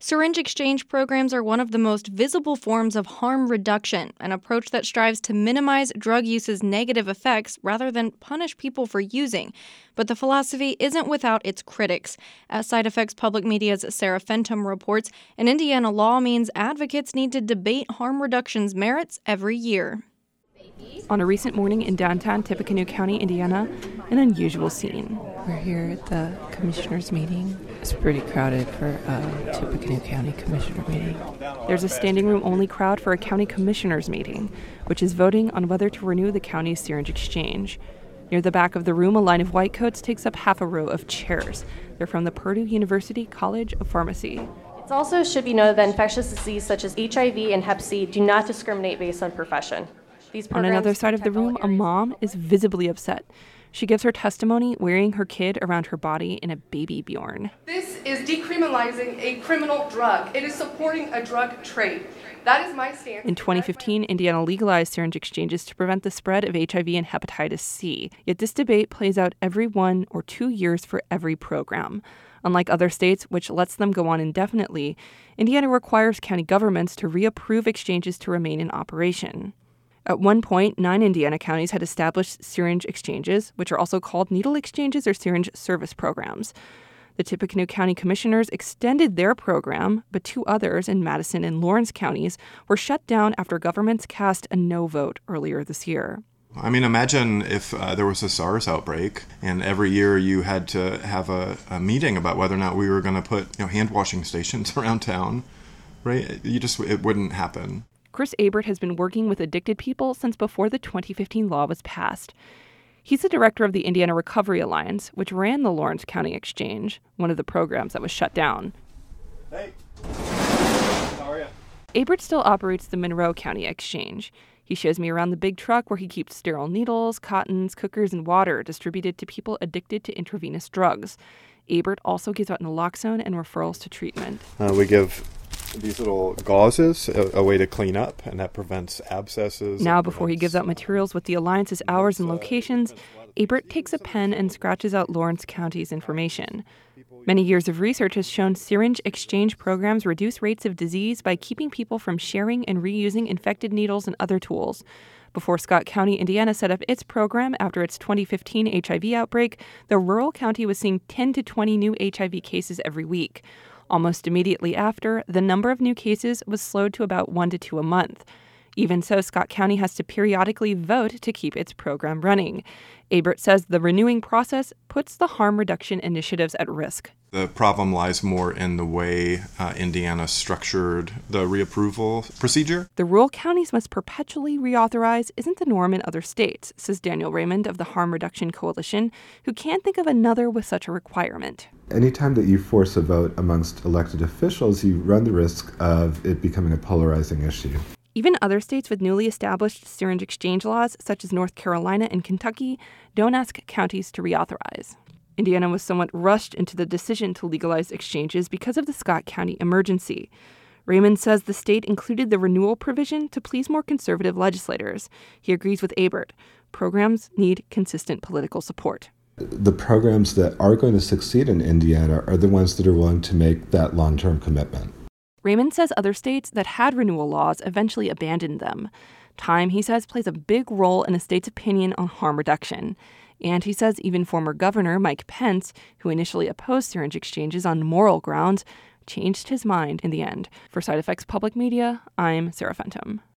Syringe exchange programs are one of the most visible forms of harm reduction, an approach that strives to minimize drug use's negative effects rather than punish people for using. But the philosophy isn't without its critics. As Side Effects Public Media's Sarah Fenton reports, an Indiana law means advocates need to debate harm reduction's merits every year. On a recent morning in downtown Tippecanoe County, Indiana, an unusual scene. We're here at the commissioners' meeting. It's pretty crowded for a Tippecanoe County commissioner meeting. There's a standing room only crowd for a county commissioners meeting, which is voting on whether to renew the county's syringe exchange. Near the back of the room, a line of white coats takes up half a row of chairs. They're from the Purdue University College of Pharmacy. It also should be noted that infectious disease such as HIV and Hep C do not discriminate based on profession. On another side of the room, a mom is visibly upset. She gives her testimony wearing her kid around her body in a baby Bjorn. This is decriminalizing a criminal drug. It is supporting a drug trade. That is my stance. In 2015, Indiana legalized syringe exchanges to prevent the spread of HIV and hepatitis C. Yet this debate plays out every 1 or 2 years for every program. Unlike other states, which lets them go on indefinitely, Indiana requires county governments to reapprove exchanges to remain in operation. At one point, 9 Indiana counties had established syringe exchanges, which are also called needle exchanges or syringe service programs. The Tippecanoe County Commissioners extended their program, but 2 others in Madison and Lawrence counties were shut down after governments cast a no vote earlier this year. I mean, imagine if there was a SARS outbreak and every year you had to have a meeting about whether or not we were going to put hand washing stations around town, right? It wouldn't happen. Chris Abert has been working with addicted people since before the 2015 law was passed. He's the director of the Indiana Recovery Alliance, which ran the Lawrence County Exchange, one of the programs that was shut down. Hey, how are you? Abert still operates the Monroe County Exchange. He shows me around the big truck where he keeps sterile needles, cottons, cookers, and water distributed to people addicted to intravenous drugs. Abert also gives out naloxone and referrals to treatment. We give these little gauzes, a way to clean up, and that prevents abscesses. Now, before he gives out materials with the Alliance's hours and locations, Abert takes a pen and scratches out Lawrence County's information. Many years of research has shown syringe exchange programs reduce rates of disease by keeping people from sharing and reusing infected needles and other tools. Before Scott County, Indiana set up its program after its 2015 HIV outbreak, the rural county was seeing 10 to 20 new HIV cases every week. Almost immediately after, the number of new cases was slowed to about 1 to 2 a month. Even so, Scott County has to periodically vote to keep its program running. Abert says the renewing process puts the harm reduction initiatives at risk. The problem lies more in the way Indiana structured the reapproval procedure. The rural counties must perpetually reauthorize isn't the norm in other states, says Daniel Raymond of the Harm Reduction Coalition, who can't think of another with such a requirement. Anytime that you force a vote amongst elected officials, you run the risk of it becoming a polarizing issue. Even other states with newly established syringe exchange laws, such as North Carolina and Kentucky, don't ask counties to reauthorize. Indiana was somewhat rushed into the decision to legalize exchanges because of the Scott County emergency. Raymond says the state included the renewal provision to please more conservative legislators. He agrees with Abert. Programs need consistent political support. The programs that are going to succeed in Indiana are the ones that are willing to make that long-term commitment. Raymond says other states that had renewal laws eventually abandoned them. Time, he says, plays a big role in a state's opinion on harm reduction. And he says even former Governor Mike Pence, who initially opposed syringe exchanges on moral grounds, changed his mind in the end. For Side Effects Public Media, I'm Sarah Fenton.